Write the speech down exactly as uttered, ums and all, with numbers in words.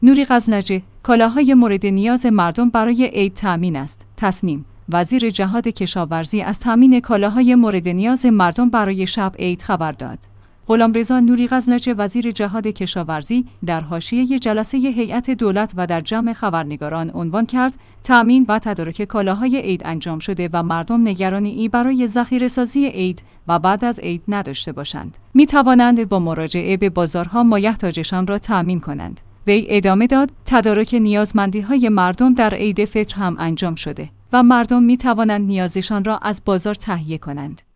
نوری غزنجی: کالاهای مورد نیاز مردم برای عید تامین است. تصنیم: وزیر جهاد کشاورزی از تامین کالاهای مورد نیاز مردم برای شب عید خبر داد. غلامرضا نوری غزنجی وزیر جهاد کشاورزی در حاشیه جلسه هیئت دولت و در جمع خبرنگاران عنوان کرد تامین و تدارک کالاهای عید انجام شده و مردم نگرانی برای ذخیره‌سازی عید و بعد از عید نداشته باشند. می توانند با مراجعه به بازارها مایحتاجشان را تامین کنند. وی ادامه داد تدارک نیازمندی‌های مردم در عید فطر هم انجام شده و مردم می توانند نیازشان را از بازار تهیه کنند.